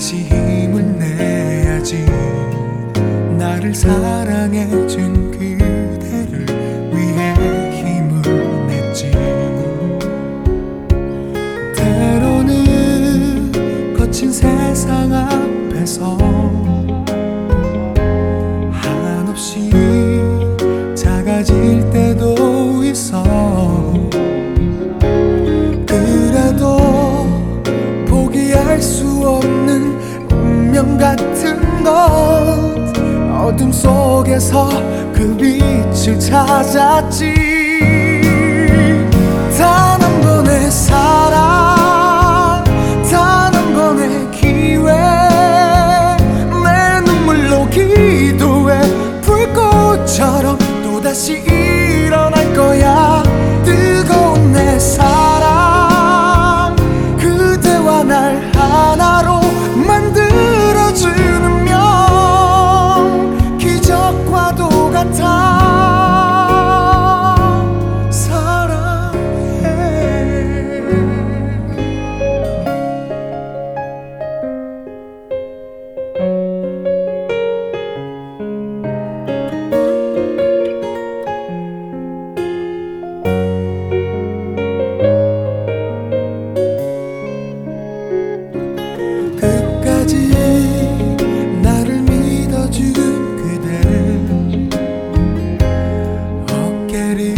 다시 힘을 내야지. 나를 사랑해준 그대를 위해 힘을 냈지. 때로는 거친 세상 앞에서 한없이 작아질 때도 있어. 그래도 포기할 수 없는 운명 같은 것, 어둠 속에서 그 빛을 찾았지. 단 한 번의 사랑, 단 한 번의 기회, 내 눈물로 기도해. 불꽃처럼 또다시 일어날 거야. 뜨거운 내 사랑, 그대와 날 하나로 만들어주는 명, 기적과도 같아. 나를 믿어준 그대, 어깨를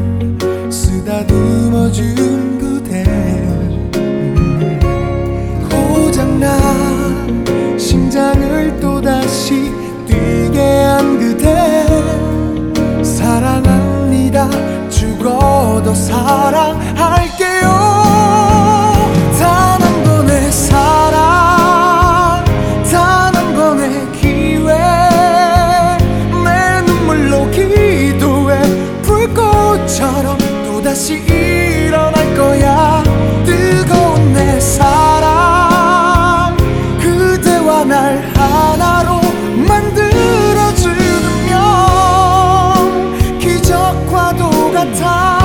쓰다듬어준 그대, 고장난 심장을 또다시 뛰게 한 그대, 사랑합니다. 죽어도 사랑할게요. 단 한 번의 사랑, 단 한 번의 기회, 내 눈물로 기도해. 불꽃처럼 또다시 일어날 거야. 뜨거운 내 사랑, 그대와 날 하나로 만들어주는 명, 기적과도 같아.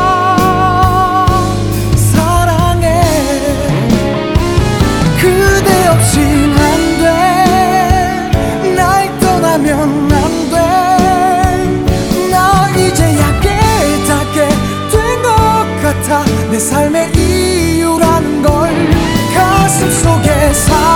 그대 없인 안 돼, 날 떠나면 안 돼. 나 이제야 깨닫게 된 것 같아. 내 삶의 이유라는 걸 가슴 속에